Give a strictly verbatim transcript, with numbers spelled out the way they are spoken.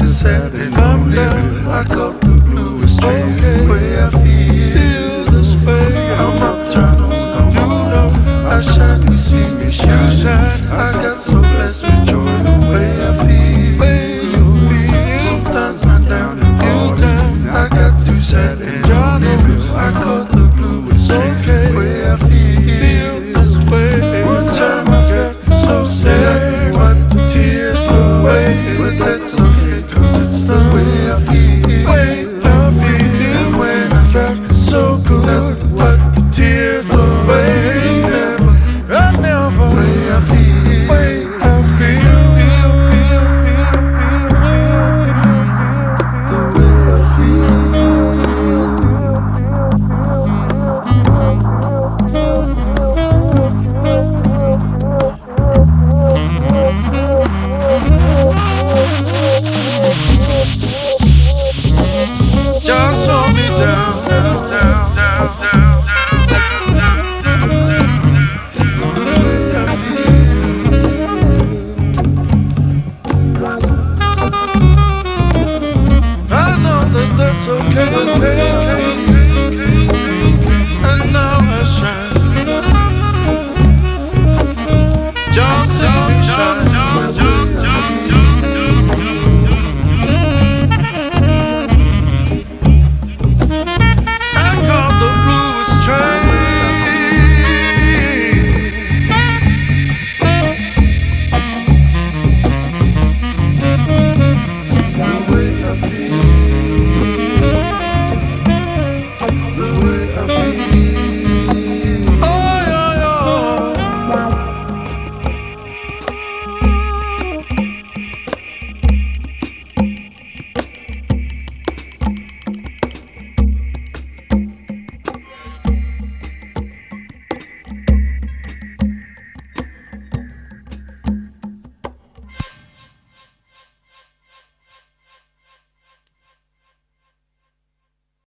sad and lonely. I caught the bluest train. The way I feel this way. I'm not trying to do no. I shine, you see me shine. I got so blessed with joy. The way I feel. Sometimes I'm down and falling. I got too sad and lonely. I caught the bluest train. The way I feel this way. One time I felt so sad. Wipe the tears away. But that's okay, cause it's the way I feel. Way I feel. And when I felt so good, wipe the tears away. Never, I never. Way I feel. Way I feel. The way I feel. Just hold me down, down, down, down, down, down, down, down, down. The way I feel. I know that that's okay.